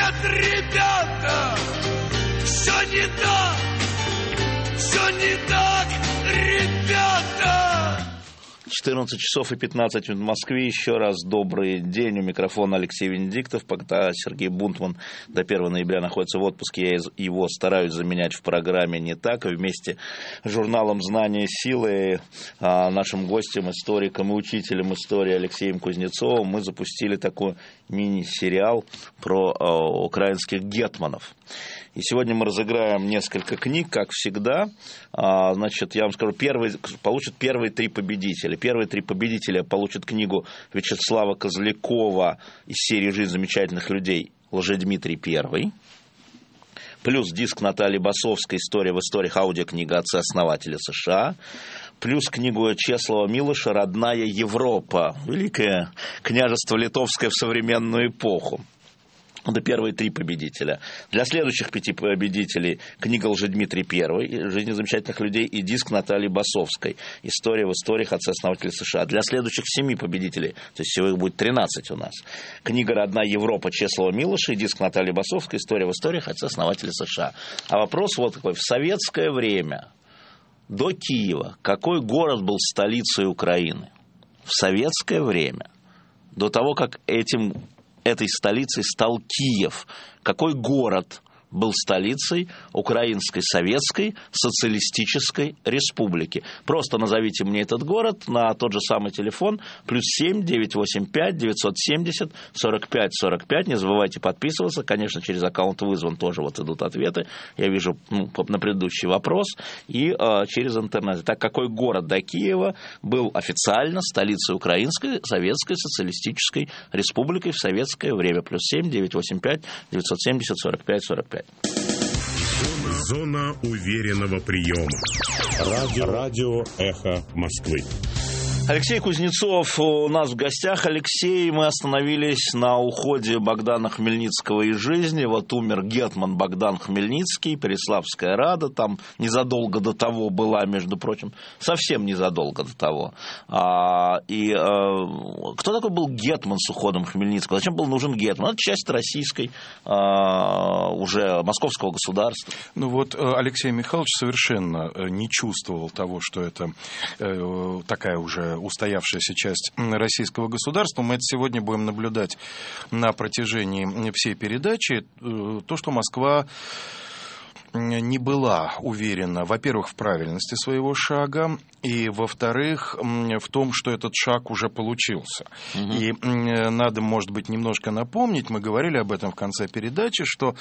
Нет, ребята, все не так, ребята. 14 часов и 15 минут в Москве. Еще раз добрый день. У микрофона Алексей Венедиктов. Пока Сергей Бунтман до 1 ноября находится в отпуске, я его стараюсь заменять в программе «Не так». Вместе с журналом «Знания силы», нашим гостем, историком и учителем истории Алексеем Кузнецовым мы запустили такой мини-сериал про украинских гетманов. И сегодня мы разыграем несколько книг, как всегда. Значит, я вам скажу, получат первые 3 победителя. Первые 3 победителя получат книгу Вячеслава Козлякова из серии «Жизнь замечательных людей» Лжедмитрий I. Плюс диск Натальи Басовской «История в историях», аудиокнига «Отцы-основатели США». Плюс книгу Чеслава Милоша «Родная Европа. Великое княжество Литовское в современную эпоху». Это первые 3 победителя. Для следующих 5 победителей книга Лжедмитрий I «Жизнь замечательных людей» и диск Натальи Басовской «История в историях. Отцы-основатели США». Для следующих 7 победителей, то есть всего их будет 13 у нас, книга «Родная Европа» Чеслава Милоша и диск Натальи Басовской «История в историях. Отцы-основатели США». А вопрос вот какой. В советское время до Киева какой город был столицей Украины? В советское время, до того, как этой столицей стал Киев. Какой город был столицей Украинской Советской Социалистической Республики? Просто назовите мне этот город на тот же самый телефон +7 985 970 45 45. Не забывайте подписываться. Конечно, через аккаунт «Вызван» тоже вот идут ответы. Я вижу на предыдущий вопрос. И через интернет. Так, какой город до Киева был официально столицей Украинской Советской Социалистической Республики в советское время? +7 985 970 45 45. Зона уверенного приема. Радио «Эхо Москвы». Алексей Кузнецов у нас в гостях. Алексей, мы остановились на уходе Богдана Хмельницкого из жизни. Вот умер гетман Богдан Хмельницкий, Переславская Рада. Там незадолго до того была, между прочим, совсем незадолго до того. Кто такой был гетман с уходом Хмельницкого? Зачем был нужен гетман? Это часть российской, уже московского государства. Ну вот Алексей Михайлович совершенно не чувствовал того, что это такая уже устоявшаяся часть российского государства. Мы это сегодня будем наблюдать на протяжении всей передачи. То, что Москва не была уверена, во-первых, в правильности своего шага, и, во-вторых, в том, что этот шаг уже получился. И надо, может быть, немножко напомнить, мы говорили об этом в конце передачи, что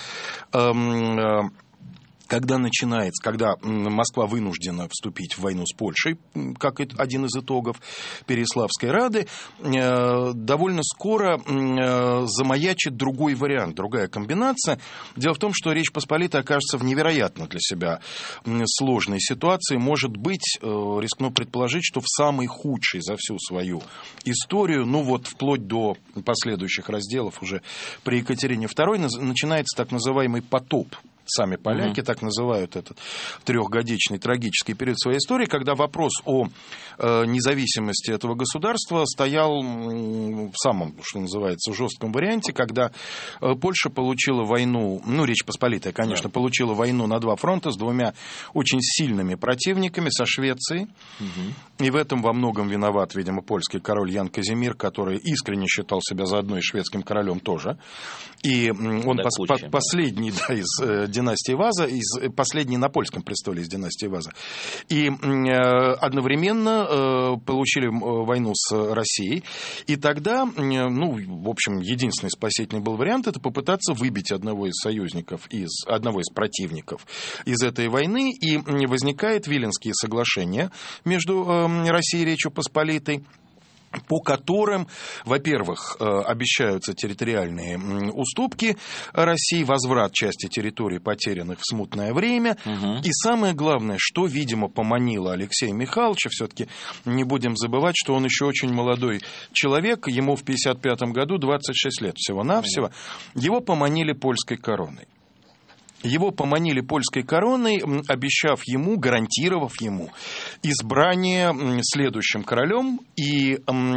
когда Москва вынуждена вступить в войну с Польшей, как один из итогов Переславской Рады, довольно скоро замаячит другой вариант, другая комбинация. Дело в том, что Речь Посполитая окажется в невероятно для себя сложной ситуации. Может быть, рискну предположить, что в самой худшей за всю свою историю, вплоть до последующих разделов уже при Екатерине II, начинается так называемый потоп. Сами поляки так называют этот 3-годичный трагический период своей истории, когда вопрос о независимости этого государства стоял в самом, что называется, жестком варианте, когда Польша получила войну, Речь Посполитая, конечно, получила войну на 2 фронта с 2 очень сильными противниками, со Швецией. И в этом во многом виноват, видимо, польский король Ян Казимир, который искренне считал себя заодно и шведским королем тоже. И он последний из династии Ваза, последний на польском престоле из династии Ваза. И одновременно получили войну с Россией. И тогда, в общем, единственный спасительный был вариант — это попытаться выбить одного из противников из этой войны. И возникает Виленские соглашения между Россией и Речью Посполитой, по которым, во-первых, обещаются территориальные уступки России, возврат части территорий, потерянных в смутное время. И самое главное, что, видимо, поманило Алексея Михайловича, все-таки не будем забывать, что он еще очень молодой человек, ему в 1955 году 26 лет всего-навсего, его поманили польской короной. Его поманили польской короной, обещав ему, гарантировав ему избрание следующим королем. И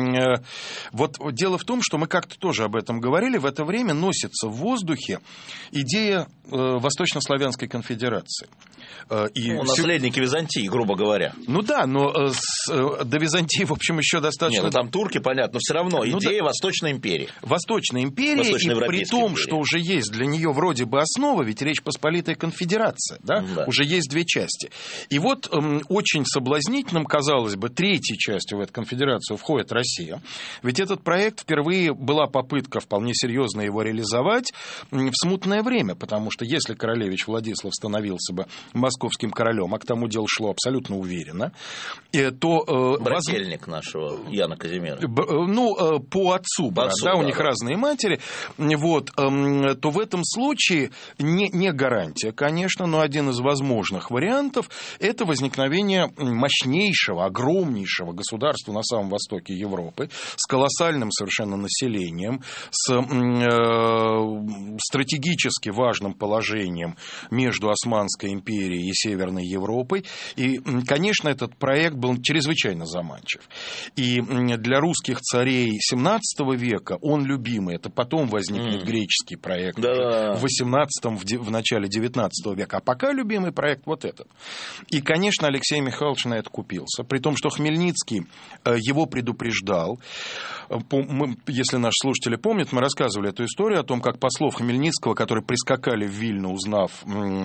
вот дело в том, что мы как-то тоже об этом говорили, в это время носится в воздухе идея Восточнославянской конфедерации. Наследники Византии, грубо говоря. Ну да, но до Византии, в общем, еще достаточно... Нет, там турки, понятно, но все равно идея Восточной империи. Восточной империи, и при том, империи. Что уже есть для нее вроде бы основа, ведь Речь Посполитая конфедерация, да? Уже есть две части. И вот очень соблазнительным, казалось бы, третьей частью в эту конфедерацию входит Россия. Ведь этот проект впервые была попытка вполне серьезно его реализовать в смутное время, потому что если королевич Владислав становился бы московским королем, а к тому делу шло абсолютно уверенно, то... Брательник нашего Яна Казимира. По отцу, у них разные матери, вот, то в этом случае не гарантия, конечно, но один из возможных вариантов – это возникновение мощнейшего, огромнейшего государства на самом востоке Европы с колоссальным совершенно населением, с стратегически важным положением между Османской империей и Северной Европой. И, конечно, этот проект был чрезвычайно заманчив. И для русских царей XVII века он любимый. Это потом возникнет греческий проект в XVIII, в начале XIX века. А пока любимый проект вот этот. И, конечно, Алексей Михайлович на это купился. При том, что Хмельницкий его предупреждал. Если наши слушатели помнят, мы рассказывали эту историю о том, как послов Хмельницкого, которые прискакали в Вильну, узнав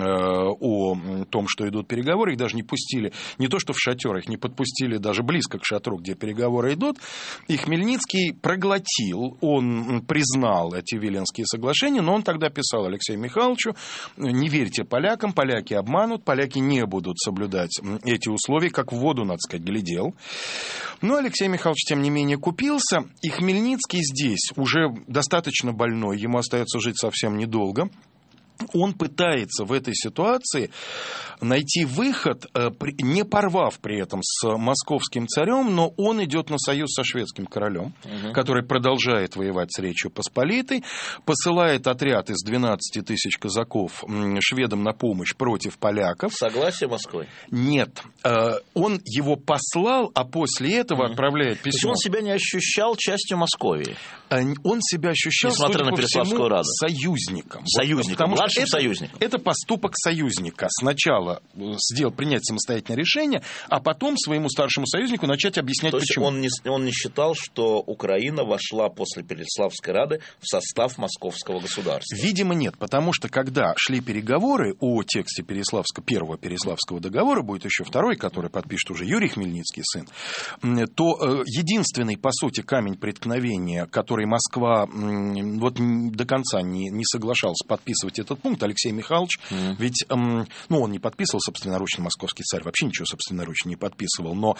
о том, что идут переговоры, их даже не пустили, не то что в шатер, их не подпустили даже близко к шатру, где переговоры идут. И Хмельницкий проглотил, он признал эти Виленские соглашения, но он тогда писал Алексею Михайловичу: не верьте полякам, поляки обманут, поляки не будут соблюдать эти условия, как в воду, надо сказать, глядел. Но Алексей Михайлович, тем не менее, купился, и Хмельницкий здесь уже достаточно больной, ему остается жить совсем недолго. Он пытается в этой ситуации найти выход, не порвав при этом с московским царем, но он идет на союз со шведским королем, который продолжает воевать с Речью Посполитой, посылает отряд из 12 тысяч казаков шведам на помощь против поляков. Согласие Москвы? Нет. Он его послал, а после этого отправляет письмо. То есть он себя не ощущал частью Московии? Он себя ощущал, несмотря на Переславскую Раду, союзником. Союзником, младшим союзником. Это поступок союзника. Сначала принять самостоятельное решение, а потом своему старшему союзнику начать объяснять, почему. То есть он не считал, что Украина вошла после Переславской Рады в состав московского государства? Видимо, нет, потому что когда шли переговоры о тексте первого Переславского договора, будет еще второй, который подпишет уже Юрий Хмельницкий, сын, то единственный, по сути, камень преткновения, который Москва до конца не соглашался подписывать этот пункт, Алексей Михайлович, ведь, он не подписывал собственноручно, московский царь вообще ничего собственноручно не подписывал, но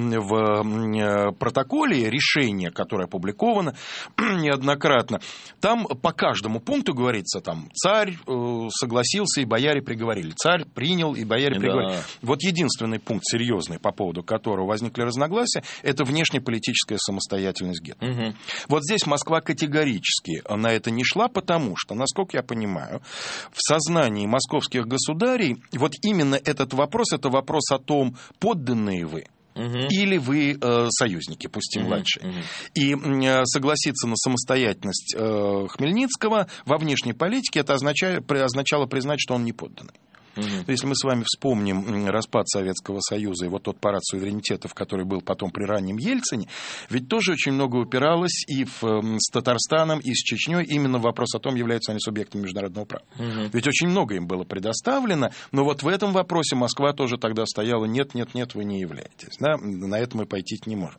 в протоколе решение, которое опубликовано неоднократно, там по каждому пункту говорится, царь согласился и бояре приговорили, царь принял и бояре приговорили. Вот единственный пункт серьезный, по поводу которого возникли разногласия, это внешнеполитическая самостоятельность гетмана. Вот здесь Москва категорически на это не шла, потому что, насколько я понимаю, в сознании московских государей вот именно этот вопрос, это вопрос о том, подданные вы или вы союзники, пусть и младшие. И согласиться на самостоятельность Хмельницкого во внешней политике, это означало признать, что он не подданный. Если мы с вами вспомним распад Советского Союза и вот тот парад суверенитетов, который был потом при раннем Ельцине, ведь тоже очень много упиралось и с Татарстаном, и с Чечней именно в вопрос о том, являются они субъектами международного права. Ведь очень много им было предоставлено, но вот в этом вопросе Москва тоже тогда стояла: нет, вы не являетесь. Да? На это мы пойти не можем.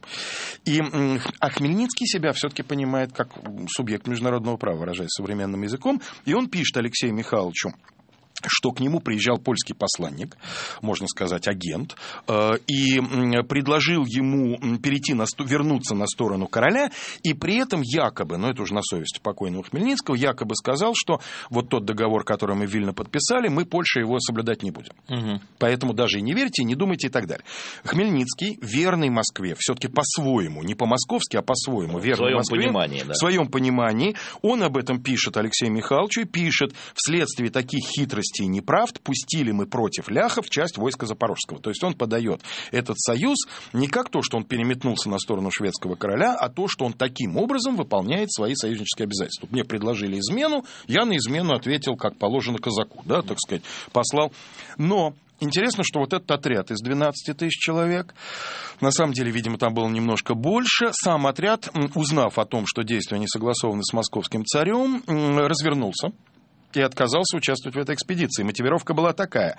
А Хмельницкий себя все-таки понимает как субъект международного права, выражаясь современным языком, и он пишет Алексею Михайловичу, что к нему приезжал польский посланник, можно сказать, агент, и предложил ему вернуться на сторону короля, и при этом якобы, это уже на совести покойного Хмельницкого, якобы сказал, что вот тот договор, который мы в Вильно подписали, мы Польша его соблюдать не будем. Поэтому даже и не верьте, и не думайте и так далее. Хмельницкий, верный Москве, все-таки по-своему, не по-московски, а по-своему, верный Москве, в своем понимании, он об этом пишет Алексею Михайловичу, и пишет: вследствие таких хитростей известий и неправд пустили мы против ляхов часть войска Запорожского. То есть он подает этот союз не как то, что он переметнулся на сторону шведского короля, а то, что он таким образом выполняет свои союзнические обязательства. Мне предложили измену, я на измену ответил, как положено казаку, да, так сказать, послал. Но интересно, что вот этот отряд из 12 тысяч человек, на самом деле, видимо, там было немножко больше, сам отряд, узнав о том, что действия не согласованы с московским царем, развернулся и отказался участвовать в этой экспедиции. Мотивировка была такая.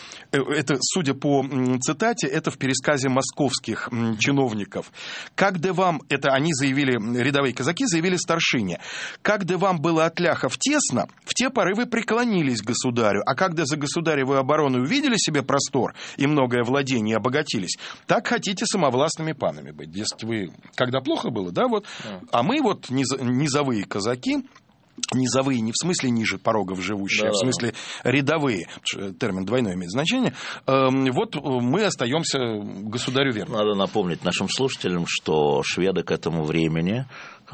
Это, судя по цитате, это в пересказе московских чиновников. «Когда вам...» Это они заявили, рядовые казаки заявили старшине. «Когда вам было от ляхов тесно, в те поры вы преклонились государю, а когда за государевую оборону увидели себе простор и многое владение, обогатились, так хотите самовластными панами быть». Дескать, вы... Когда плохо было, да, вот. А мы вот низовые казаки... Низовые не в смысле ниже порогов живущие, а в смысле рядовые. Термин двойное имеет значение. Вот мы остаемся государю верны. Надо напомнить нашим слушателям, что шведы к этому времени,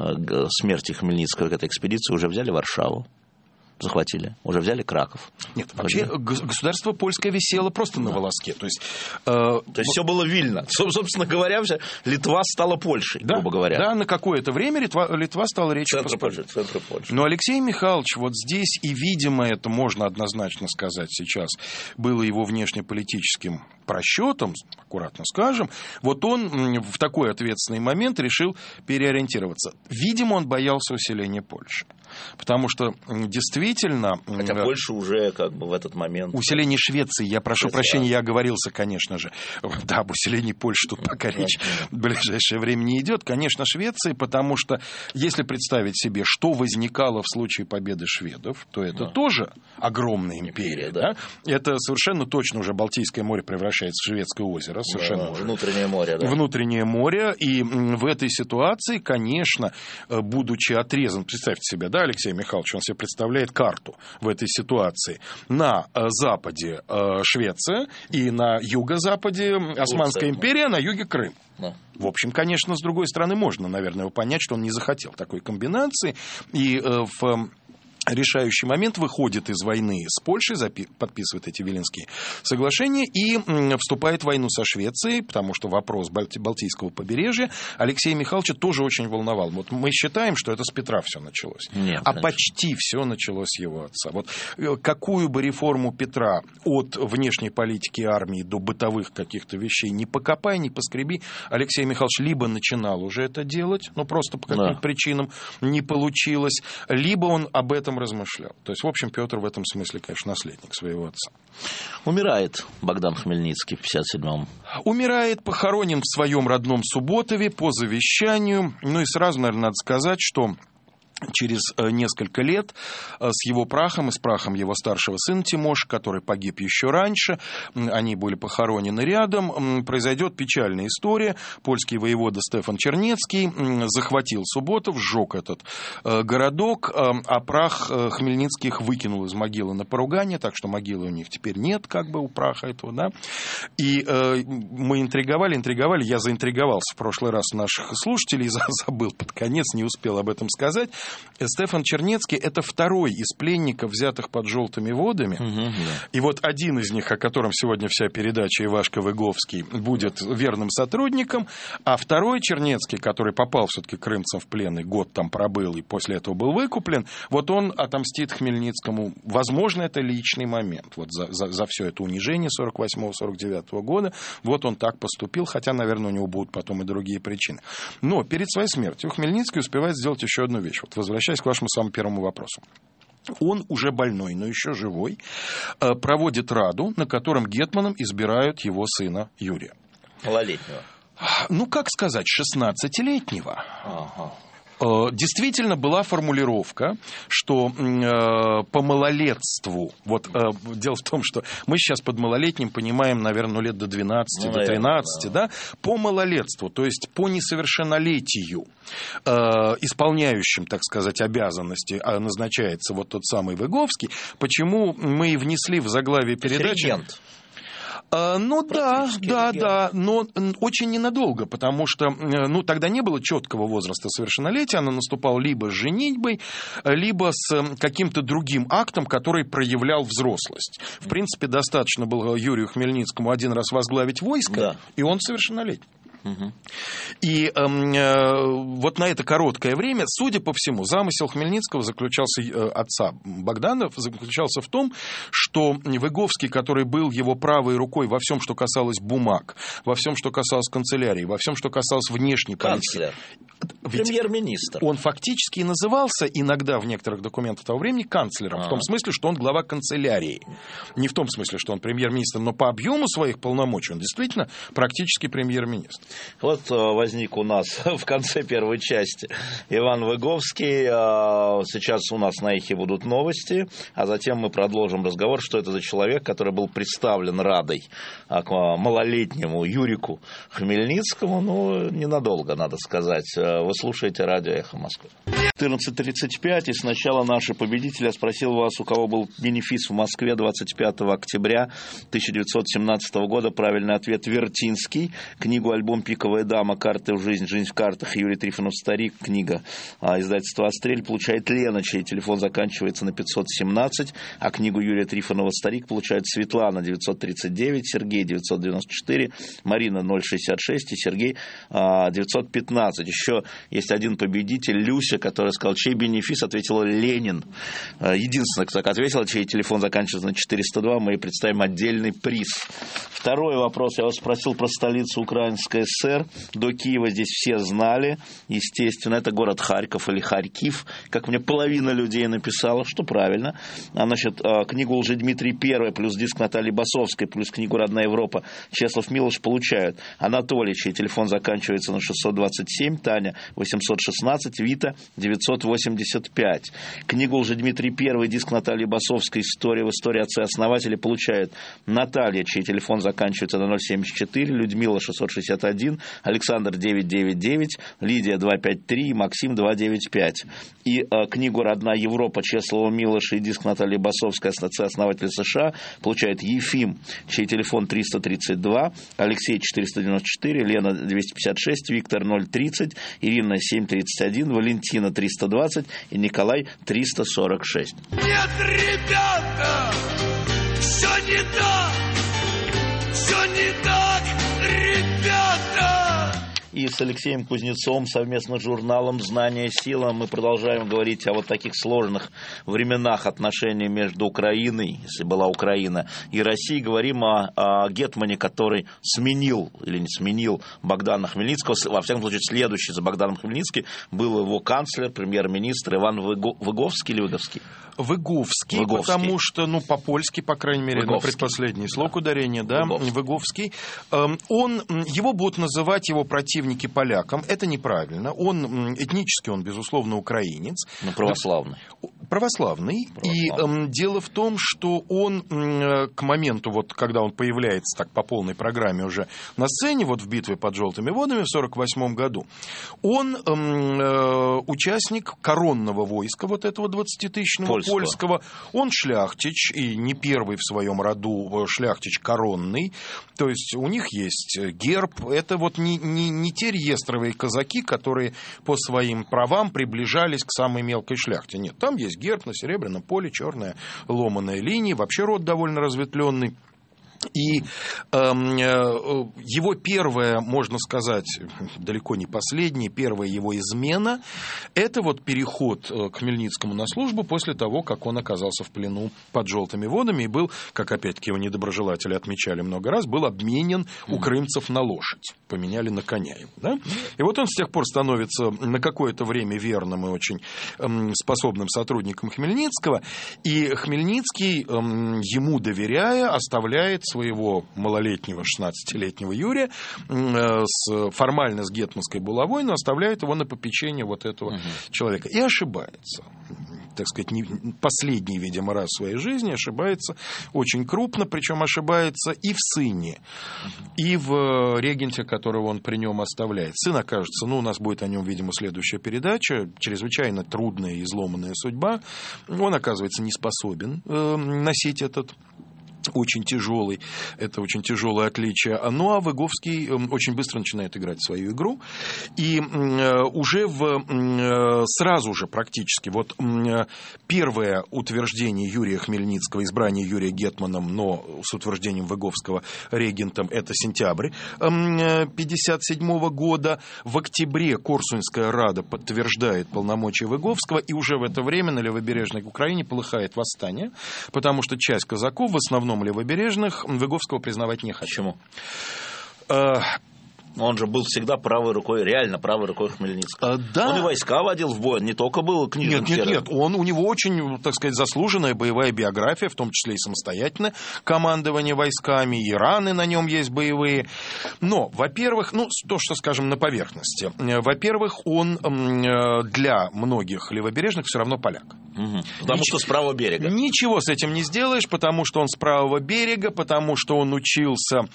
к смерти Хмельницкого, к этой экспедиции, уже взяли Варшаву. Захватили, уже взяли Краков. Нет, вообще государство польское висело просто на волоске. То есть все было Вильно. Собственно говоря, Литва стала Польшей, грубо говоря. Да, на какое-то время Литва стала Речью Посполитой. Центр Польши. Но Алексей Михайлович вот здесь, и, видимо, это можно однозначно сказать сейчас, было его внешнеполитическим просчетом, аккуратно скажем, вот он в такой ответственный момент решил переориентироваться. Видимо, он боялся усиления Польши. Потому что действительно... Хотя Польша уже как бы в этот момент... Усиление Швеции, я прошу прощения, я оговорился, конечно же. Да, об усилении Польши тут пока речь в ближайшее время не идет. Конечно, Швеции, потому что если представить себе, что возникало в случае победы шведов, то это тоже огромная империя. Да? Это совершенно точно уже Балтийское море превращается в Шведское озеро. Совершенно внутреннее море. Да. Внутреннее море. И в этой ситуации, конечно, будучи отрезан, представьте себе, да, Алексей Михайлович, он себе представляет карту в этой ситуации. На западе Швеция и на юго-западе Османская империя, на юге Крым. Да. В общем, конечно, с другой стороны, можно, наверное, его понять, что он не захотел такой комбинации. И в решающий момент выходит из войны с Польшей, подписывает эти Виленские соглашения и вступает в войну со Швецией, потому что вопрос Балтийского побережья Алексея Михайловича тоже очень волновал. Вот мы считаем, что это с Петра все началось. Нет, а почти все началось с его отца. Вот какую бы реформу Петра от внешней политики армии до бытовых каких-то вещей не покопай, не поскреби, Алексей Михайлович либо начинал уже это делать, но просто по каким-то причинам не получилось, либо он об этом размышлял. То есть, в общем, Петр в этом смысле, конечно, наследник своего отца. Умирает Богдан Хмельницкий в 57-м. Умирает, похоронен в своем родном Субботове по завещанию. Ну и сразу, наверное, надо сказать, что через несколько лет с его прахом и с прахом его старшего сына Тимоша, который погиб еще раньше, они были похоронены рядом, произойдет печальная история. Польский воевода Стефан Чернецкий захватил Субботов, сжег этот городок, а прах Хмельницких выкинул из могилы на поругание, так что могилы у них теперь нет, как бы у праха этого, да. И мы интриговали, я заинтриговался в прошлый раз наших слушателей, забыл под конец, не успел об этом сказать. Стефан Чернецкий – это второй из пленников, взятых под желтыми водами. И вот один из них, о котором сегодня вся передача Ивашка Выговский, будет верным сотрудником, а второй Чернецкий, который попал все-таки крымцам в плен и год там пробыл, и после этого был выкуплен, вот он отомстит Хмельницкому. Возможно, это личный момент. Вот за все это унижение 48-49 года, вот он так поступил, хотя, наверное, у него будут потом и другие причины. Но перед своей смертью Хмельницкий успевает сделать еще одну вещь. Вот возвращаясь к вашему самому первому вопросу. Он уже больной, но еще живой, проводит раду, на котором гетманом избирают его сына Юрия. Малолетнего. Ну, как сказать, 16-летнего. Ага. Действительно была формулировка, что по малолетству, вот дело в том, что мы сейчас под малолетним понимаем, наверное, лет до 12, до 13, да, по малолетству, то есть по несовершеннолетию, исполняющим, так сказать, обязанности назначается вот тот самый Выговский. Почему мы и внесли в заглавие передачи... Регент. Ну да, но очень ненадолго, потому что тогда не было четкого возраста совершеннолетия, оно наступало либо с женитьбой, либо с каким-то другим актом, который проявлял взрослость. В принципе, достаточно было Юрию Хмельницкому один раз возглавить войско, и он совершеннолетний. И вот на это короткое время, судя по всему, замысел Хмельницкого отца Богдана, заключался в том, что Выговский, который был его правой рукой во всем, что касалось бумаг, во всем, что касалось канцелярии, во всем, что касалось внешней политики. Премьер-министр. Он фактически и назывался иногда в некоторых документах того времени канцлером, в том смысле, что он глава канцелярии. Не в том смысле, что он премьер-министр, но по объему своих полномочий он действительно практически премьер-министр. Вот возник у нас в конце первой части Иван Выговский. Сейчас у нас на Эхе будут новости, а затем мы продолжим разговор, что это за человек, который был представлен Радой к малолетнему Юрику Хмельницкому. Ну, ненадолго, надо сказать. Вы слушаете радио «Эхо Москвы». 14:35, и сначала наши победители. Я спросил вас, у кого был бенефис в Москве 25 октября 1917 года. Правильный ответ — Вертинский. Книгу «Альбом «Пиковая дама. Карты в жизнь. Жизнь в картах». Юрий Трифонов «Старик». Книга издательства «Астрель» получает Лена, чей телефон заканчивается на 517. А книгу Юрия Трифонова «Старик» получает Светлана, 939, Сергей, 994, Марина, 066 и Сергей, 915. Еще есть один победитель, Люся, которая сказала, чей бенефис, ответила Ленин. Единственный, кто так ответил, чей телефон заканчивается на 402, мы ей представим отдельный приз. Второй вопрос. Я вас спросил про столицу Украинской ССР. До Киева здесь все знали. Естественно, это город Харьков или Харькив. Как мне половина людей написала, что правильно. Значит, книгу Лжедмитрий I плюс диск Натальи Басовской плюс книгу «Родная Европа» Чеслав Милош получают Анатолий, чей телефон заканчивается на 627, Таня 816, Вита 985. Книгу Лжедмитрий I, диск Натальи Басовской «История в истории отцы-основатели» получает Наталья, чей телефон заканчивается на 074, Людмила 661, Александр 999, Лидия 253 и Максим 295. И книгу «Родная Европа» Чеслава Милоша и диск Натальи Басовской «Отцы-основатели США» получает Ефим, чей телефон 332, Алексей 494, Лена 256, Виктор 030, Ирина 731, Валентина 320 и Николай 346. Нет, ребята, все не так, ребята. И с Алексеем Кузнецовым совместно с журналом «Знание. Сила» мы продолжаем говорить о вот таких сложных временах отношений между Украиной, если была Украина, и Россией. Говорим о гетмане, который сменил или не сменил Богдана Хмельницкого. Во всяком случае, следующий за Богданом Хмельницким был его канцлер, премьер-министр Иван Выговский или Выговский? Выговский, потому что, по-польски, по крайней мере, на предпоследний слог ударения, да, Выговский. Его будут называть его противники полякам. Это неправильно. Этнически он, безусловно, украинец. Но православный. Православный. И дело в том, что он к моменту, когда он появляется так по полной программе уже на сцене, в битве под Желтыми водами в 1948 году, он участник коронного войска этого 20-тысячного польского. Он шляхтич, и не первый в своем роду шляхтич коронный. То есть у них есть герб. Это не те реестровые казаки, которые по своим правам приближались к самой мелкой шляхте. Нет, там есть герб на серебряном поле, черная ломаная линия. Вообще род довольно разветвленный. И его первая, можно сказать, далеко не последняя, первая его измена – это переход к Хмельницкому на службу после того, как он оказался в плену под Желтыми водами и был, как опять-таки его недоброжелатели отмечали много раз, был обменен у крымцев на лошадь. Поменяли на коня его. Да? И он с тех пор становится на какое-то время верным и очень способным сотрудником Хмельницкого. И Хмельницкий, ему доверяя, оставляет своего малолетнего 16-летнего Юрия формально с гетманской булавой, но оставляет его на попечение этого человека. И ошибается. Так сказать, последний, видимо, раз в своей жизни ошибается очень крупно, причем ошибается и в сыне, и в регенте, которого он при нем оставляет. Сын окажется, у нас будет о нем, видимо, следующая передача, чрезвычайно трудная и изломанная судьба. Он оказывается не способен носить этот очень тяжелый, это очень тяжелое отличие. Ну, а Выговский очень быстро начинает играть свою игру, и уже сразу же практически, вот первое утверждение Юрия Хмельницкого, избрание Юрия Гетманом, но с утверждением Выговского регентом, это сентябрь 1957 года. В октябре Корсунская рада подтверждает полномочия Выговского, и уже в это время на левобережной Украине полыхает восстание, потому что часть казаков, в основном левобережных, Выговского признавать не хотят. Почему? Он же был всегда правой рукой, реально правой рукой Хмельницкого. Да. Он и войска водил в бой, он не только был книжным хером. Нет, у него очень, так сказать, заслуженная боевая биография, в том числе и самостоятельное командование войсками, и раны на нем есть боевые. Но, во-первых, то, что, скажем, на поверхности. Во-первых, он для многих левобережных все равно поляк. Угу. Потому что с правого берега. Ничего с этим не сделаешь, потому что он с правого берега, потому что он учился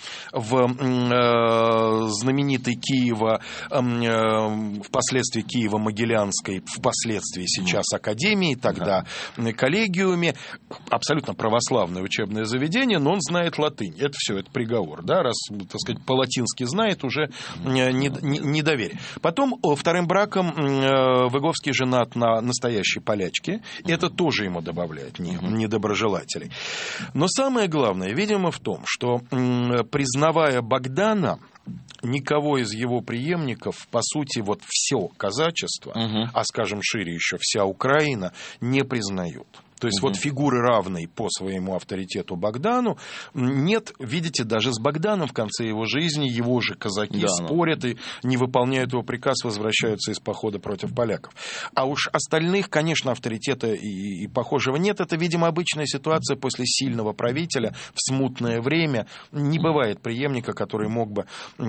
в знаменитой впоследствии Киево-Могилянской, впоследствии сейчас Академии, тогда коллегиуме, абсолютно православное учебное заведение, но он знает латынь. Это все, это приговор, да, раз, так сказать, по-латински знает, уже недоверие. Потом вторым браком Выговский женат на настоящей полячке, это тоже ему добавляет недоброжелателей. Но самое главное, видимо, в том, что, признавая Богдана, никого из его преемников, по сути, вот все казачество, а, скажем, шире еще вся Украина, не признают. То есть вот фигуры, равной по своему авторитету Богдану, нет, видите, даже с Богданом в конце его жизни его же казаки спорят и не выполняют его приказ, возвращаются из похода против поляков. А уж остальных, конечно, авторитета и похожего нет. Это, видимо, обычная ситуация после сильного правителя в смутное время. Не бывает преемника, который мог бы...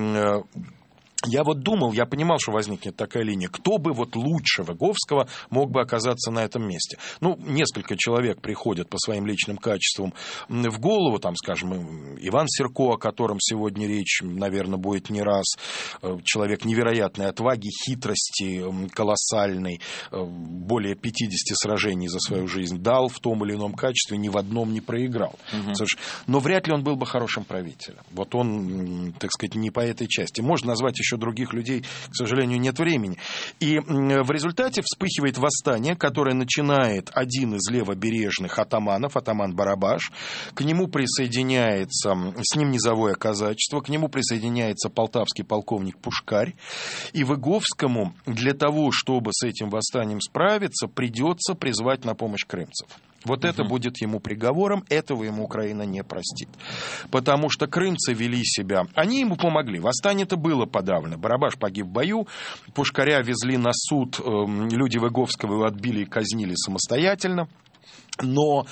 Я вот думал, я понимал, что возникнет такая линия. Кто бы вот лучше Выговского мог бы оказаться на этом месте? Несколько человек приходят по своим личным качествам в голову. Там, скажем, Иван Серко, о котором сегодня речь, наверное, будет не раз. Человек невероятной отваги, хитрости, колоссальной. Более 50 сражений за свою жизнь дал в том или ином качестве, ни в одном не проиграл. Но вряд ли он был бы хорошим правителем. Вот он, так сказать, не по этой части. Можно назвать еще других людей, к сожалению, нет времени. И в результате вспыхивает восстание, которое начинает один из левобережных атаманов, атаман Барабаш. К нему присоединяется, с ним низовое казачество, к нему присоединяется полтавский полковник Пушкарь. И Выговскому для того, чтобы с этим восстанием справиться, придется призвать на помощь крымцев. Вот это будет ему приговором, этого ему Украина не простит. Потому что крымцы вели себя... Они ему помогли, восстание-то было подавлено. Барабаш погиб в бою, Пушкаря везли на суд, люди Выговского его отбили и казнили самостоятельно. Но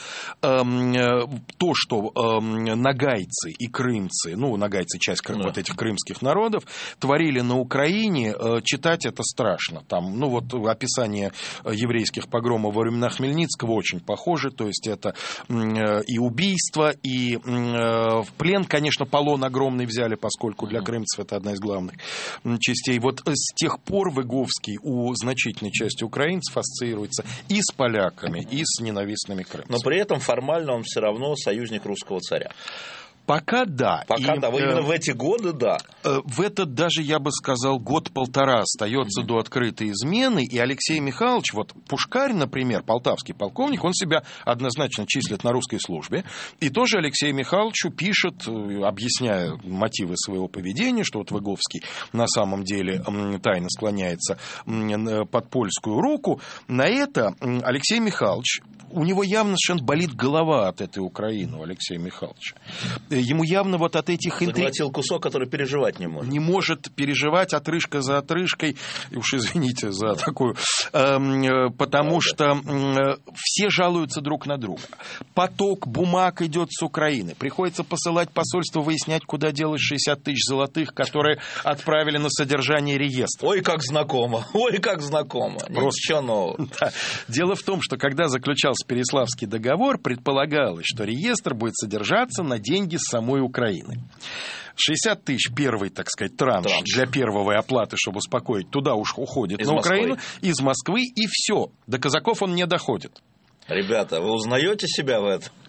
то, что нагайцы и крымцы, нагайцы часть вот этих крымских народов, творили на Украине, читать это страшно. Там, описание еврейских погромов во времена Хмельницкого очень похоже. То есть это и убийство, и в плен, конечно, полон огромный взяли, поскольку для крымцев это одна из главных частей. Вот с тех пор Выговский у значительной части украинцев ассоциируется и с поляками, и с ненавистными крымцев. Но при этом формально он все равно союзник русского царя. Пока да. Именно в эти годы, да. В этот даже, я бы сказал, год-полтора остается до открытой измены, и Алексей Михайлович, вот Пушкарь, например, полтавский полковник, он себя однозначно числит на русской службе, и тоже Алексею Михайловичу пишет, объясняя мотивы своего поведения, что вот Выговский на самом деле тайно склоняется под польскую руку. На это Алексей Михайлович, у него явно совершенно болит голова от этой Украины, у Алексея Михайловича. Ему явно вот от этих интриг... Заглотил кусок, который переживать не может. Не может переживать отрыжка за отрыжкой. И уж извините за такую... Потому что все жалуются друг на друга. Поток бумаг идет с Украины. Приходится посылать посольство, выяснять, куда делать 60 тысяч золотых, которые отправили на содержание реестра. Ой, как знакомо. Ой, как знакомо. Ничего нового. Да. Дело в том, что когда заключался Переславский договор, предполагалось, что реестр будет содержаться на деньги с самой Украины. 60 тысяч первый, так сказать, транш для первой оплаты, чтобы успокоить, туда уж уходит из на Украину, из Москвы, и все. До казаков он не доходит. Ребята, вы узнаете себя в этом?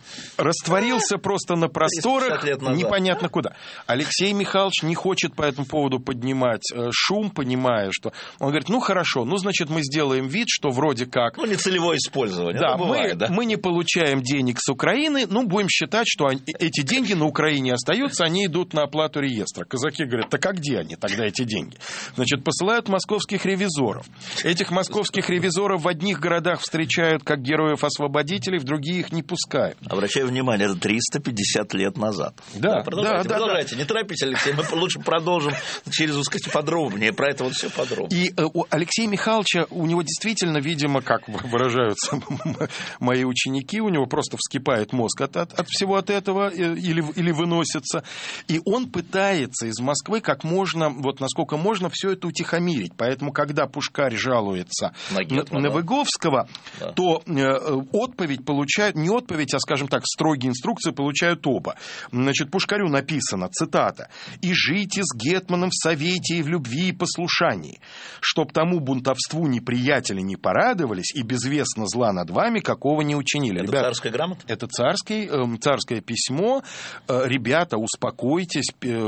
растворился просто на просторах, непонятно куда. Алексей Михайлович не хочет по этому поводу поднимать шум, понимая, что... Он говорит, ну хорошо, ну значит мы сделаем вид, что вроде как... Ну, нецелевое использование. Да, бывает, мы не получаем денег с Украины, ну будем считать, что эти деньги на Украине остаются, они идут на оплату реестра. Казаки говорят, так а где они тогда, эти деньги? Значит, посылают московских ревизоров. Этих московских ревизоров в одних городах встречают как героев-освободителей, в другие их не пускают. Обращаю внимание, это 350 лет назад. Да, продолжайте. Не торопитесь, Алексей, мы лучше продолжим через, так сказать, подробнее, про это вот все подробно. И у Алексея Михайловича, у него действительно, видимо, как выражаются мои ученики, у него просто вскипает мозг от всего от этого или выносится. И он пытается из Москвы как можно, вот насколько можно, все это утихомирить. Поэтому, когда Пушкарь жалуется на Выговского, то отповедь получают, не отповедь, а, скажем так, строгие инструкции получают оба. Значит, Пушкарю написано, цитата, «И жите с гетманом в совете и в любви и послушании, чтоб тому бунтовству неприятели не порадовались и безвестно зла над вами какого не учинили». Это ребята, царская грамота? Это царское письмо. Ребята, успокойтесь,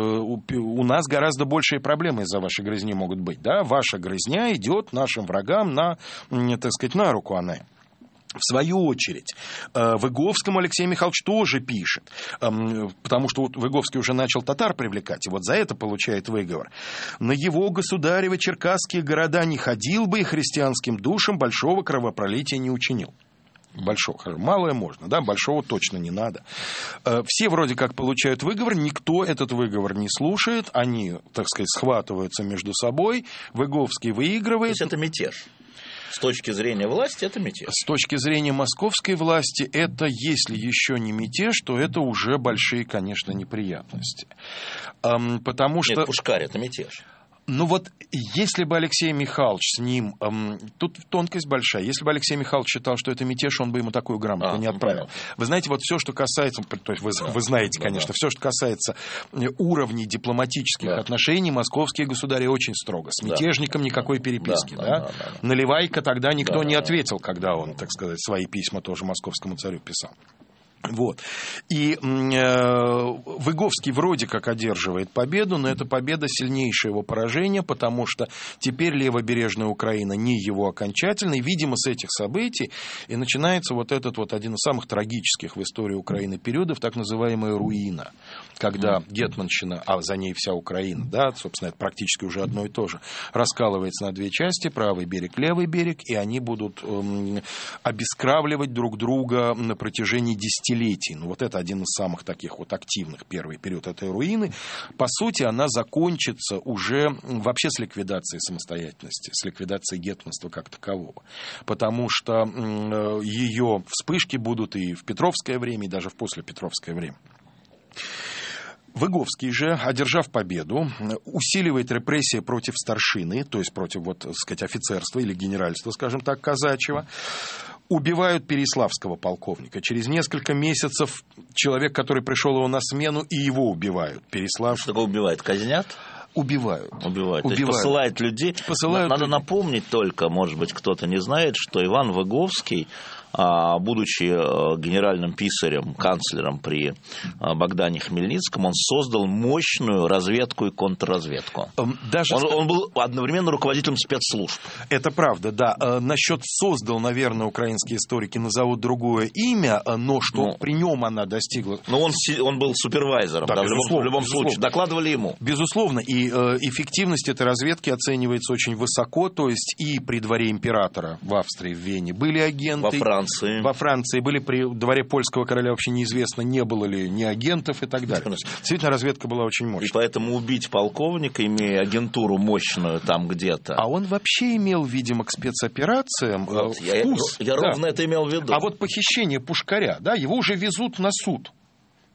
у нас гораздо большие проблемы из-за вашей грызни могут быть. Да? Ваша грызня идет нашим врагам на, так сказать, на руку она. В свою очередь, Выговскому Алексей Михайлович тоже пишет, потому что вот Выговский уже начал татар привлекать, и вот за это получает выговор. «На его государевы черкасские города не ходил бы и христианским душам большого кровопролития не учинил». Большого, малое можно, да, большого точно не надо. Все вроде как получают выговор, никто этот выговор не слушает, они, так сказать, схватываются между собой, Выговский выигрывает. То есть это мятеж? С точки зрения власти это мятеж? С точки зрения московской власти это, если еще не мятеж, то это уже большие, конечно, неприятности. Потому что... Нет, Пушкарь это мятеж. Ну вот, если бы Алексей Михайлович с ним... тут тонкость большая. Если бы Алексей Михайлович считал, что это мятеж, он бы ему такую грамоту не отправил. Вы знаете, вот все, что касается... То есть вы знаете, конечно, все, что касается уровней дипломатических отношений, московские государи очень строго. С мятежником никакой переписки. Наливайко тогда никто не ответил, когда он, так сказать, свои письма тоже московскому царю писал. Вот. И Выговский вроде как одерживает победу, но эта победа сильнейшее его поражение, потому что теперь левобережная Украина не его окончательный. Видимо, с этих событий и начинается вот этот вот один из самых трагических в истории Украины периодов, так называемая руина, когда гетманщина, а за ней вся Украина, да, собственно, это практически уже одно и то же, раскалывается на две части, правый берег, левый берег, и они будут обескравливать друг друга на протяжении десятилетий. Ну, вот это один из самых таких вот активных, первый период этой руины. По сути, она закончится уже вообще с ликвидацией самостоятельности, с ликвидацией гетманства как такового. Потому что ее вспышки будут и в Петровское время, и даже в послепетровское время. Выговский же, одержав победу, усиливает репрессии против старшины, то есть против, вот, так сказать, офицерства или генеральства, скажем так, казачьего. Убивают Переяславского полковника. Через несколько месяцев человек, который пришел его на смену, и его убивают. Переяслав... Что такое убивают? Казнят? Убивают. То есть посылают людей. Надо напомнить только, может быть, кто-то не знает, что Иван Выговский, будучи генеральным писарем, канцлером при Богдане Хмельницком, он создал мощную разведку и контрразведку. Он был одновременно руководителем спецслужб. Это правда, да. Насчет создал, наверное, украинские историки назовут другое имя, но что при нем она достигла. Но он был супервайзером, да, в любом случае. Докладывали ему. Безусловно. И эффективность этой разведки оценивается очень высоко. То есть и при дворе императора в Австрии, в Вене были агенты. Во Франции были при дворе польского короля, вообще неизвестно, не было ли ни агентов и так далее. Действительно, разведка была очень мощная. И поэтому убить полковника, имея агентуру мощную там где-то... А он вообще имел, видимо, к спецоперациям вкус. Я ровно это имел в виду. А вот похищение Пушкаря, да, его уже везут на суд.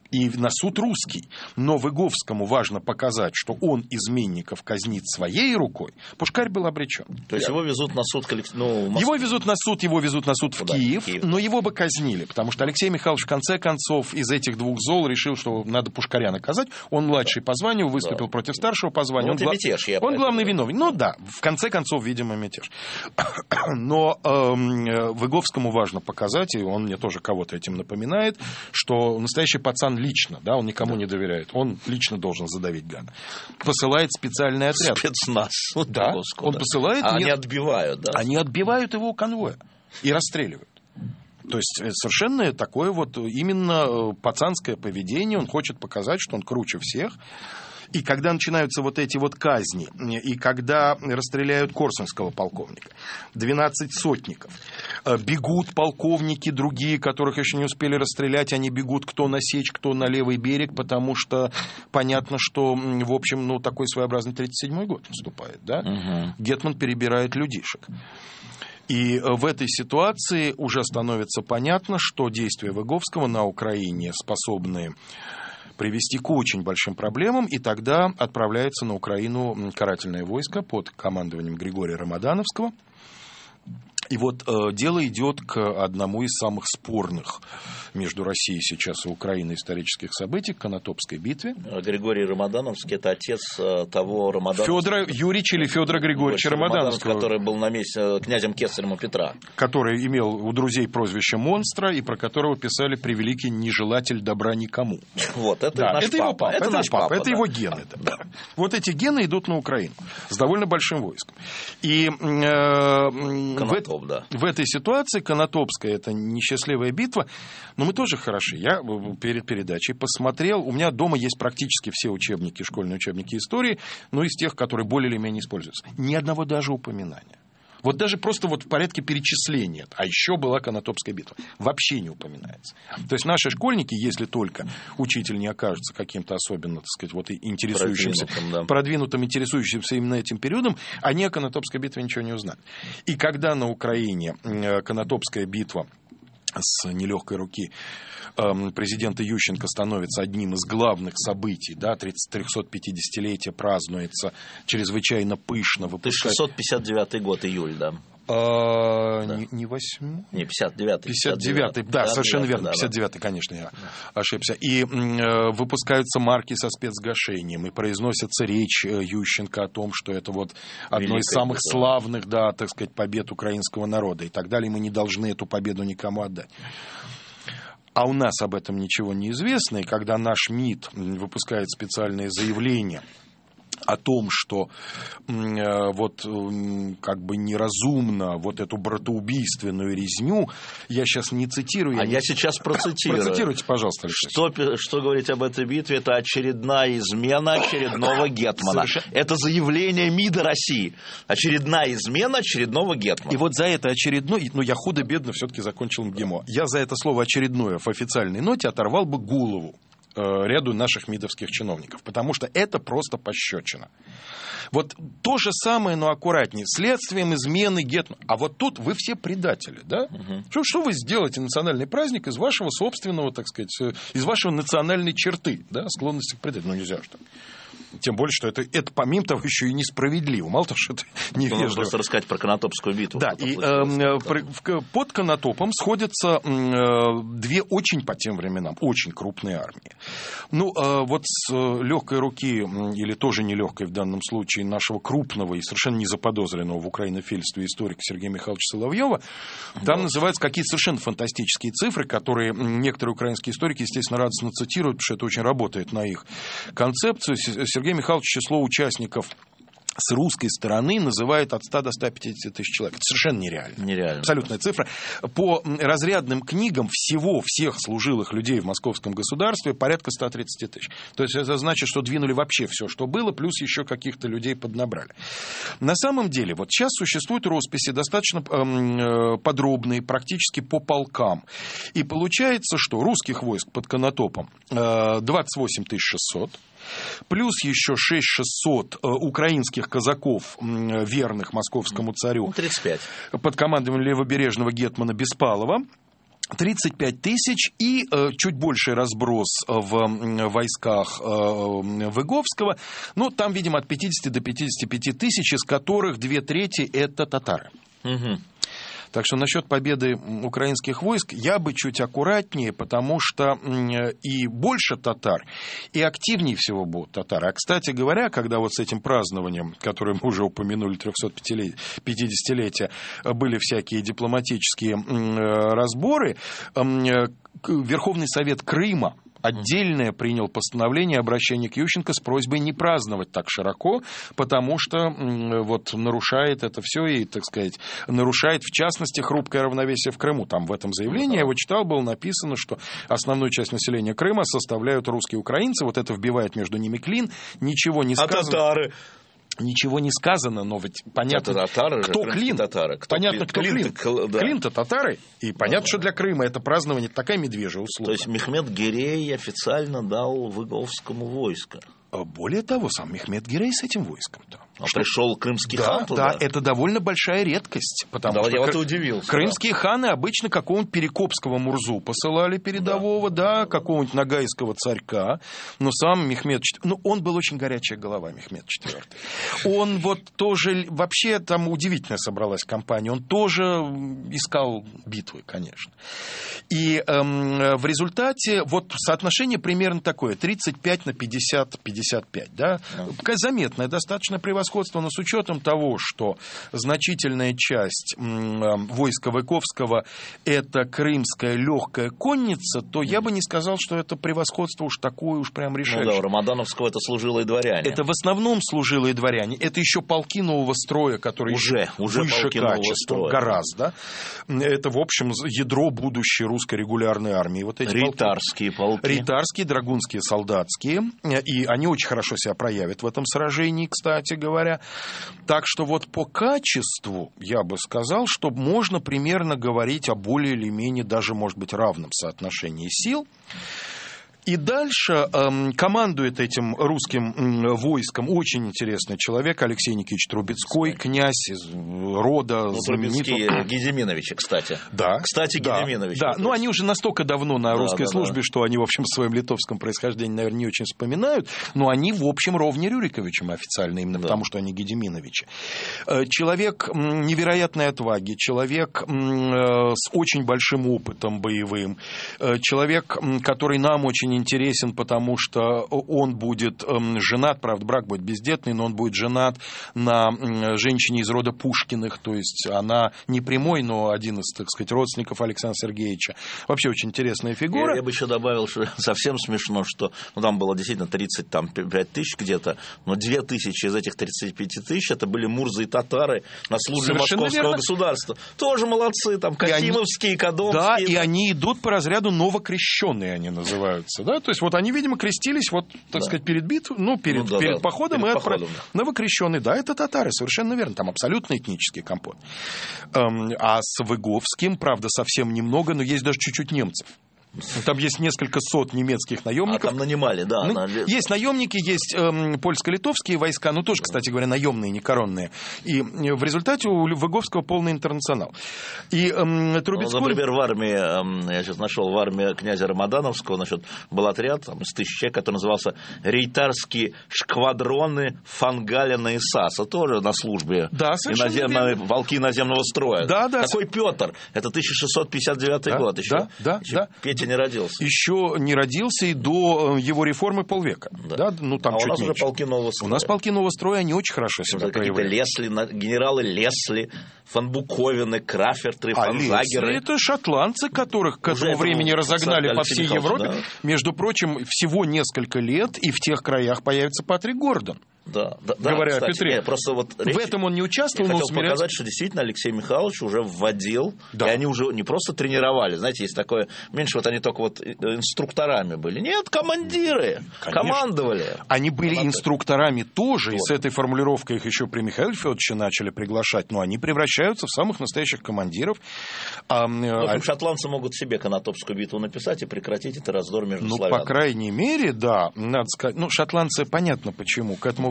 и на суд русский. Но Выговскому важно показать, что он изменников казнит своей рукой. Пушкарь был обречен. То есть его везут на суд его везут на суд в Киев, но его бы казнили, потому что Алексей Михайлович в конце концов из этих двух зол решил, что надо Пушкаря наказать. Он младший по званию, выступил против старшего по званию. Он главный виновник. Ну да, в конце концов, видимо, мятеж. Но Выговскому важно показать, и он мне тоже кого-то этим напоминает, что настоящий пацан лично, да, он никому не доверяет, он лично должен задавить гада. Посылает специальный отряд. Спецназ. Да, он посылает. А они отбивают, да? Они отбивают его у конвоя и расстреливают. То есть совершенно такое вот именно пацанское поведение, он хочет показать, что он круче всех. И когда начинаются вот эти вот казни, и когда расстреляют корсунского полковника, 12 сотников, бегут полковники другие, которых еще не успели расстрелять, они бегут кто на Сечь, кто на левый берег, потому что понятно, что, в общем, ну, такой своеобразный 37-й год наступает, да? Гетман перебирает людишек. И в этой ситуации уже становится понятно, что действия Выговского на Украине способны привести к очень большим проблемам, и тогда отправляется на Украину карательное войско под командованием Григория Рамадановского. И вот дело идет к одному из самых спорных между Россией сейчас и Украиной исторических событий, к Конотопской битве. Григорий Рамадановский – это отец того Рамадановского. Федора Юрьевича или Федора Григорьевича Рамадановского. Который был на месте князем Кесарем у Петра. Который имел у друзей прозвище «Монстра», и про которого писали «Превеликий нежелатель добра никому». Вот, это да, наш это папа. Его папа. Это наш папа, это да. Его гены. Да. Вот эти гены идут на Украину с довольно большим войском. И в этой ситуации Конотопская – это несчастливая битва, но мы тоже хороши. Я перед передачей посмотрел, у меня дома есть практически все учебники, школьные учебники истории, но из тех, которые более или менее используются. Ни одного даже упоминания. Вот даже просто вот в порядке перечисления. А еще была Конотопская битва. Вообще не упоминается. То есть наши школьники, если только учитель не окажется каким-то особенно, так сказать, вот интересующимся, продвинутым, интересующимся именно этим периодом, они о Конотопской битве ничего не узнали. И когда на Украине Конотопская битва с нелегкой руки президента Ющенко становится одним из главных событий, да, 350-летие празднуется чрезвычайно пышно. 1659 год, июль, да. Не 8? Не, 59-й. 59-й, да, совершенно верно, 59-й, конечно, я ошибся. И выпускаются марки со спецгашением, и произносится речь Ющенко о том, что это вот одно из самых славных, да, так сказать, побед украинского народа и так далее, мы не должны эту победу никому отдать. А у нас об этом ничего не известно, и когда наш МИД выпускает специальное заявление о том, что вот как бы неразумно вот эту братоубийственную резню, я сейчас не цитирую. Я сейчас процитирую. Процитируйте, пожалуйста, Алексей. Что говорить об этой битве? Это очередная измена очередного гетмана. Это заявление МИДа России. Очередная измена очередного гетмана. И вот за это очередное, я худо-бедно все-таки закончил МГИМО. Я за это слово «очередное» в официальной ноте оторвал бы голову ряду наших мидовских чиновников, потому что это просто пощечина. Вот то же самое, но аккуратнее. Следствием измены гетмана. А вот тут вы все предатели, да? Что вы сделаете национальный праздник из вашего собственного, так сказать, из вашей национальной черты, да, склонности к предателю? Нельзя что. Тем более, что это помимо того еще и несправедливо. Мало того, что это невежливо. Можно просто рассказать про Конотопскую битву. Да, и под Конотопом сходятся две очень по тем временам, очень крупные армии. Вот с легкой руки, или тоже нелегкой в данном случае, нашего крупного и совершенно незаподозренного в украинофильстве историка Сергея Михайловича Соловьева, там называются какие-то совершенно фантастические цифры, которые некоторые украинские историки, естественно, радостно цитируют, потому что это очень работает на их концепцию. Сергей Михайлович число участников с русской стороны называет от 100 до 150 тысяч человек. Это совершенно нереально. Абсолютная цифра. По разрядным книгам всех служилых людей в московском государстве порядка 130 тысяч. То есть это значит, что двинули вообще все, что было, плюс еще каких-то людей поднабрали. На самом деле, вот сейчас существуют росписи достаточно подробные, практически по полкам. И получается, что русских войск под Конотопом 28 600, плюс еще 6600 украинских казаков, верных московскому царю, 35. под командованием левобережного гетмана Беспалова. 35 тысяч и чуть больший разброс в войсках Выговского. Ну, там, видимо, от 50 до 55 тысяч, из которых 2/3 это татары. Угу. Так что насчет победы украинских войск я бы чуть аккуратнее, потому что и больше татар, и активнее всего будут татары. А, кстати говоря, когда вот с этим празднованием, которое мы уже упомянули, 350-летия, были всякие дипломатические разборы, Верховный Совет Крыма отдельное принял постановление обращения к Ющенко с просьбой не праздновать так широко, потому что вот нарушает это все и, так сказать, нарушает, в частности, хрупкое равновесие в Крыму. Там в этом заявлении, я его читал, было написано, что основную часть населения Крыма составляют русские украинцы, вот это вбивает между ними клин, ничего не сказано. А татары? Ничего не сказано, но ведь понятно, татары, кто клин. Татары. Понятно, кто клин. Да. Клин-то татары. И понятно, что для Крыма это празднование такая медвежья услуга. То есть Мехмед Гирей официально дал Выговскому войско. Более того, сам Мехмед Гирей с этим войском-то. Пришел крымский хан туда? Да, это довольно большая редкость. Потому что я вот удивился. Крымские ханы обычно какого-нибудь перекопского Мурзу посылали передового, какого-нибудь нагайского царька. Но сам Мехмед IV... он был очень горячая голова, Мехмед IV. Он вот тоже... Вообще там удивительная собралась компания. Он тоже искал битвы, конечно. И в результате вот соотношение примерно такое. 35 на 50-55. Да? Заметное достаточно превосходство, но с учетом того, что значительная часть войска Выговского это крымская легкая конница, то я бы не сказал, что это превосходство уж такое уж прям решающее. Ну да, у Рамадановского это служилые дворяне. Это в основном служилые дворяне. Это еще полки нового строя, которые уже выше качеством гораздо. Это, в общем, ядро будущей русской регулярной армии. Вот эти ритарские полки. Ритарские, драгунские, солдатские. И они очень хорошо себя проявят в этом сражении, кстати говоря. Так что вот по качеству я бы сказал, что можно примерно говорить о более или менее даже, может быть, равном соотношении сил. И дальше командует этим русским войском очень интересный человек Алексей Никитич Трубецкой, князь из рода знаменитого. Гедеминовичи, кстати. Да. Кстати, Гедеминовичи. Да, но они уже настолько давно на русской службе, что они, в общем, в своем литовском происхождении, наверное, не очень вспоминают, но они, в общем, ровня Рюриковичам официально, именно потому, что они Гедеминовичи. Человек невероятной отваги, человек с очень большим опытом боевым, человек, который нам очень интересен, потому что он будет женат, правда, брак будет бездетный, но он будет женат на женщине из рода Пушкиных, то есть она не прямой, но один из, так сказать, родственников Александра Сергеевича. Вообще очень интересная фигура. Я бы еще добавил, что совсем смешно, что там было действительно 35 тысяч где-то, но 2 тысячи из этих 35 тысяч это были мурзы и татары на службе московского государства. Тоже молодцы, там Касимовские, Кадомские. Да, и они идут по разряду новокрещенные, они называются. Да? То есть вот они, видимо, крестились вот, так сказать, перед битвой, перед походом. Новокрещенные, да, это татары, совершенно верно, там абсолютно этнический компот. А с Выговским, правда, совсем немного, но есть даже чуть-чуть немцев. Там есть несколько сот немецких наемников. А там нанимали, да. Есть наемники, есть польско-литовские войска, ну тоже, кстати говоря, наемные, не коронные. И в результате у Выговского полный интернационал. И Трубецкой... Например, в армии, я сейчас нашел, в армии князя Рамадановского, значит, был отряд из 1000 человек, который назывался Рейтарские шквадроны Фангалина и Саса, тоже на службе. Да, совершенно верно. Полки наземного строя. Да. Такой Петр, это 1659 год еще. Да. Петя не родился. Еще не родился и до его реформы полвека. Да. Ну, там чуть у нас меньше. уже полки нового строя. У нас полки нового строя, они очень хорошо себя проявляют. Лесли, генералы Лесли, фон Буковины, Краферты, фон Загеры. Это шотландцы, которых к этому времени разогнали по всей Европе. Да. Между прочим, всего несколько лет, и в тех краях появится Патрик Гордон. Да, говоря кстати, о Петре. Просто вот в этом он не участвовал, но хотел показать, что действительно Алексей Михайлович уже вводил, и они уже не просто тренировали, знаете, есть такое, меньше вот они только вот инструкторами были. Нет, командиры, командовали. Они были инструкторами тоже, и с этой формулировкой их еще при Михаиле Федоровиче начали приглашать, но они превращаются в самых настоящих командиров. Шотландцы могут себе Конотопскую битву написать и прекратить этот раздор между славянами. По крайней мере, да, надо сказать, шотландцы, понятно почему, к этому времени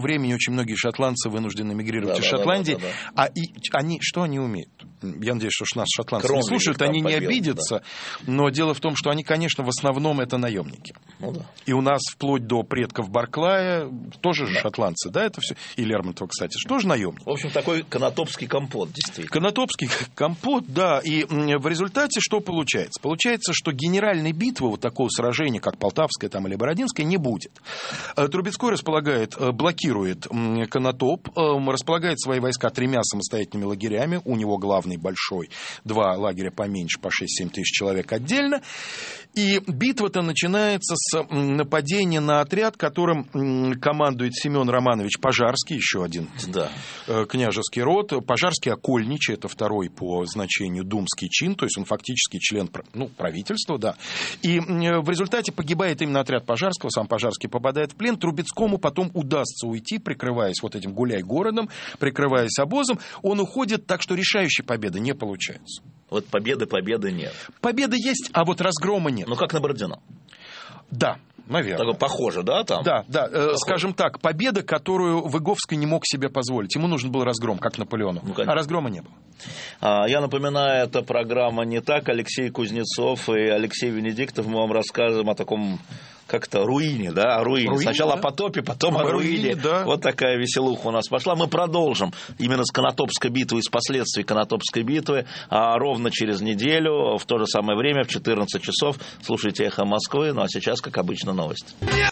времени очень многие шотландцы вынуждены мигрировать из Шотландии. А они, что они умеют? Я надеюсь, что нас шотландцы не слушают, они не обидятся. Но дело в том, что они, конечно, в основном это наемники. И у нас вплоть до предков Барклая тоже же шотландцы, да, это все. И Лермонтова, кстати, тоже наемник. В общем, такой канатопский компот, действительно. Канатопский компот, да. И в результате что получается? Получается, что генеральной битвы, вот такого сражения, как Полтавское там, или Бородинское, не будет. Трубецкой блокирует Конотоп, располагает свои войска 3 самостоятельными лагерями. У него главный большой, 2 лагеря поменьше, по 6-7 тысяч человек отдельно. И битва-то начинается с нападения на отряд, которым командует Семен Романович Пожарский, еще один княжеский род. Пожарский окольничий, это второй по значению думский чин, то есть он фактически член правительства, да. И в результате погибает именно отряд Пожарского, сам Пожарский попадает в плен. Трубецкому потом удастся уйти, прикрываясь вот этим гуляй-городом, прикрываясь обозом. Он уходит, так что решающей победы не получается. Вот победы нет. Победа есть, а вот разгрома нет. Ну, как на Бородино. Да, наверное. Так, похоже, да, там? Да. Скажем так, победа, которую Выговский не мог себе позволить. Ему нужен был разгром, как Наполеону. А разгрома не было. Я напоминаю, это программа «Не так». Алексей Кузнецов и Алексей Венедиктов. Мы вам рассказываем о таком... как-то руине, да, о руине. Сначала о потопе, потом о руине. Да. Вот такая веселуха у нас пошла. Мы продолжим именно с Конотопской битвы и с последствий Конотопской битвы ровно через неделю, в то же самое время, в 14 часов. Слушайте «Эхо Москвы». Ну а сейчас, как обычно, новости.